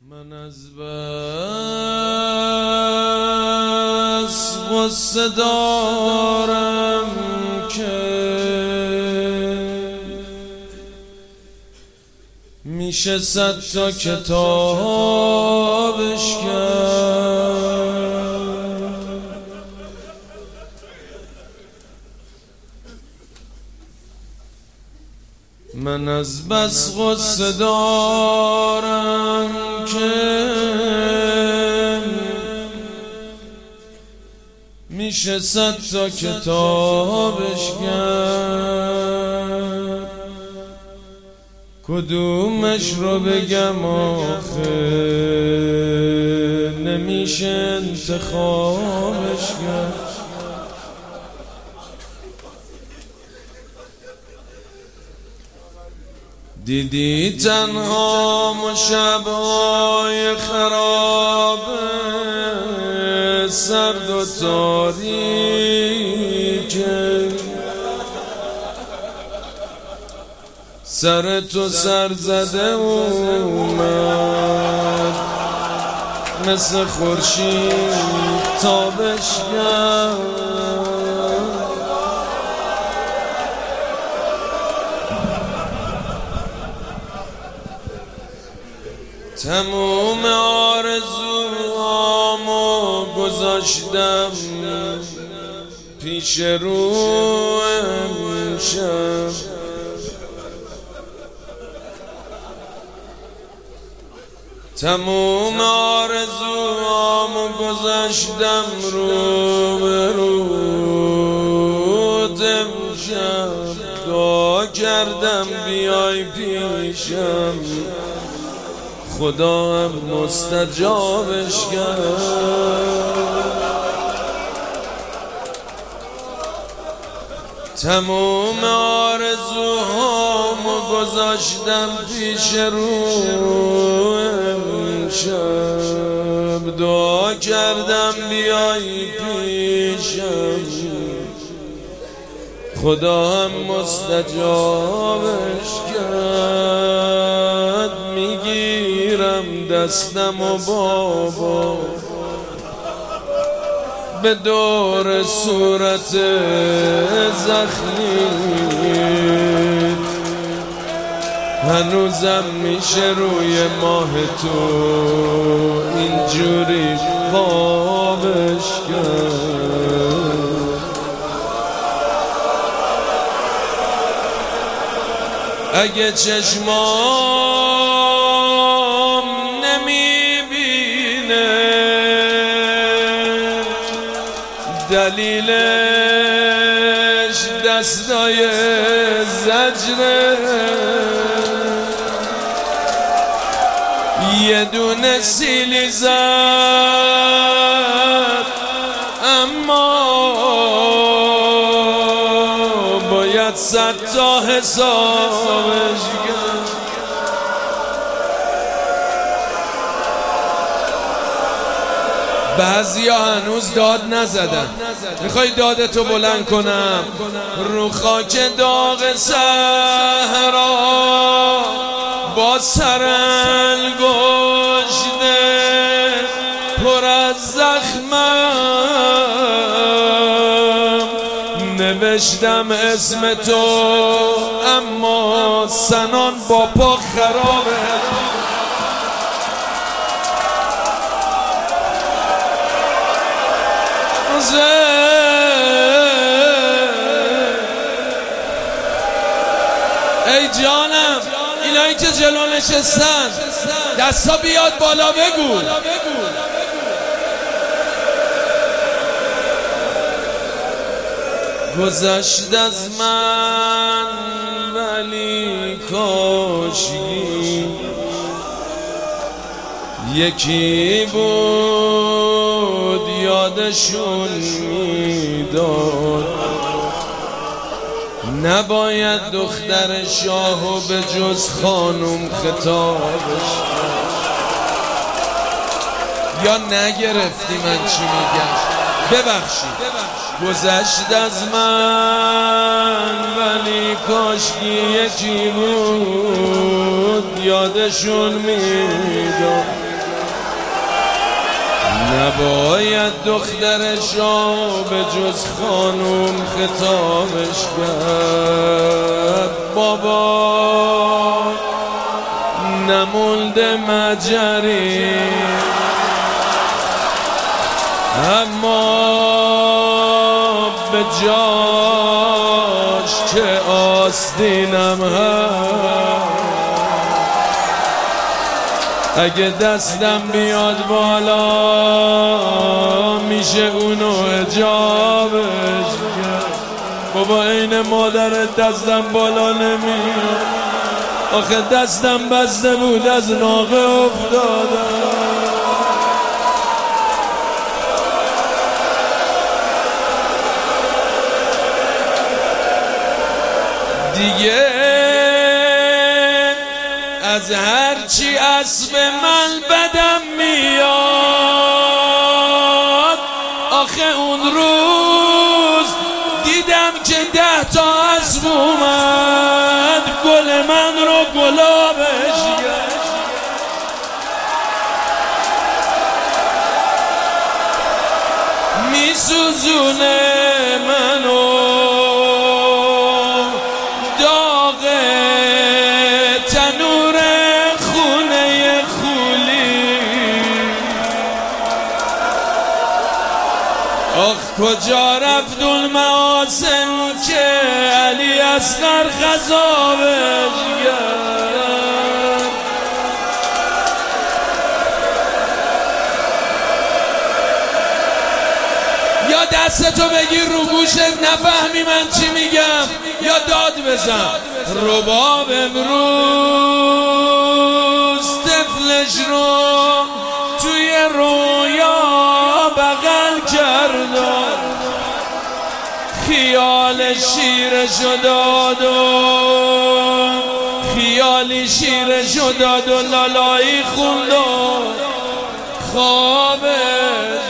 من از بس غصه دارم که میشه 100 تا کتابش کرد. من از بس غصه دارم که میشه 100 تا کتابش کرد. کدومش رو بگم آخه نمیشه انتخابش کرد. دیدی تنها و شب‌های خراب سرد و تاریکه، سر تو سر زده اومد مثل خورشید تابش کرد. تموم آرزوهامو گذاشتم پیش رو امشب. تموم آرزوهامو گذاشتم رو به رو امشب. دعا کردم بیای پیشم، خدا هم مستجابش کرد. تموم آرزوهامو گذاشتم پیش رو امشب. دعا کردم بیای پیشم، خدا هم مستجابش کرد. میگیرم دستم و بابا به دور صورت زخمی، هنوزم میشه روی ماه تو اینجوری خوابش کرد. اگه چشمام نمیبینه دلیلش دستای زجره، یه دونه سیلی زد اما باید 100 تا حسابش کرد. بعضیا هنوز داد نزدن، میخوای دادتو بلند کنم؟ رو خاک داغ صحرا با سرنگشته پر از زخمم نوشتم اسم تو، اما سنان با پا خرابه. ای جانم، اینایی که جلو نشستن دستا بیاد بالا بگو. گذشت از من ولی کاشکی یکی بود یادشون میداد. نباید دختر شاهو به جز خانوم خطابش کرد. یا نگرفتی من چی میگم؟ ببخشید. گذشت از من ولی کاشکی یکی بود یادشون میداد. نباید دخترشا به جز خانوم خطابش کرد. بابا نمونده مجری، اما به جاش که آستینم هست. اگه دستم بیاد بالا میشه اونو اجابش کرد. بابا این مادرت دستم بالا نمیاد، آخه دستم بسته بود از ناقه افتادم. دیگه از هرچی اسب من بدم میاد. آخه اون روز دیدم که 10 تا اسب اومد گل من رو گلابش کرد. میسوزونه منو داغ تنور خونه خولی. آخ کجا رفت اون محاسن که علی اصغر خذابش کرد. یا دستتو بگیر رو گوشت نفهمی من چی میگم، یا داد بزن. رباب امروز طفلش رو توی رویا بغل کرد و خیال شیرشو داد و خیالی شیرشو داد و لالایی خوند و خوابش